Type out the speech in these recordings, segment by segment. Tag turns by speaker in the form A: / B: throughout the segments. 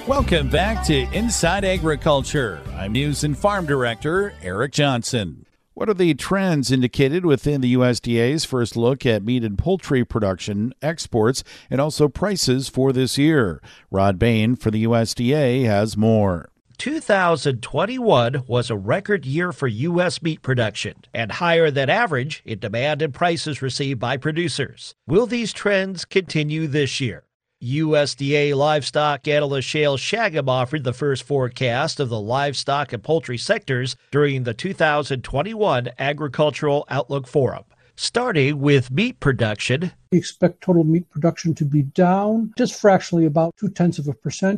A: Welcome back to Inside Agriculture. I'm News and Farm Director Eric Johnson. What are the trends indicated within the USDA's first look at meat and poultry production, exports, and also prices for this year? Rod Bain for the USDA has more.
B: 2021 was a record year for U.S. meat production and higher than average in demand and prices received by producers. Will these trends continue this year? USDA livestock analyst Shale Shagam offered the first forecast of the livestock and poultry sectors during the 2021 Agricultural Outlook Forum. Starting with meat production,
C: we expect total meat production to be down just fractionally about 0.2%,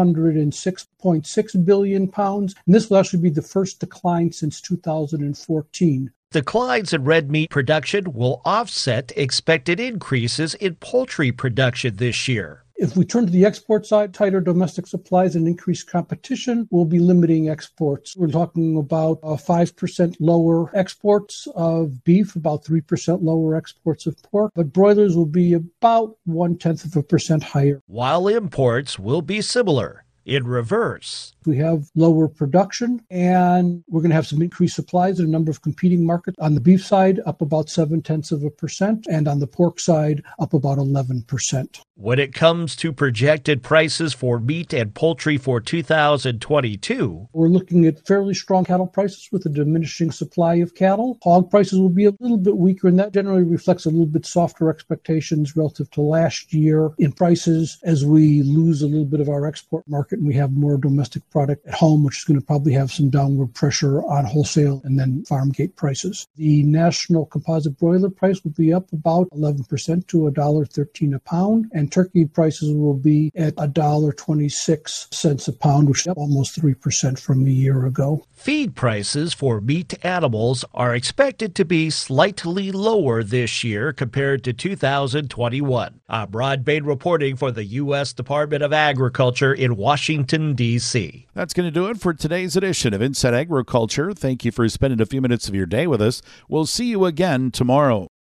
C: 106.6 billion pounds. And this will actually be the first decline since 2014.
B: Declines in red meat production will offset expected increases in poultry production this year.
C: If we turn to the export side, tighter domestic supplies and increased competition will be limiting exports. We're talking about 5% lower exports of beef, about 3% lower exports of pork, but broilers will be about 0.1% higher.
B: While imports will be similar. In reverse,
C: we have lower production, and we're going to have some increased supplies in a number of competing markets. On the beef side, up about 0.7%, and on the pork side, up about 11%.
B: When it comes to projected prices for meat and poultry for 2022,
C: we're looking at fairly strong cattle prices with a diminishing supply of cattle. Hog prices will be a little bit weaker, and that generally reflects a little bit softer expectations relative to last year in prices as we lose a little bit of our export market and we have more domestic product at home, which is going to probably have some downward pressure on wholesale and then farm gate prices. The national composite broiler price will be up about 11% to $1.13 a pound, and turkey prices will be at $1.26 a pound, which is up almost 3% from a year ago.
B: Feed prices for meat animals are expected to be slightly lower this year compared to 2021. I'm Rod Bain reporting for the U.S. Department of Agriculture in Washington, D.C.
A: That's going to do it for today's edition of Inside Agriculture. Thank you for spending a few minutes of your day with us. We'll see you again tomorrow.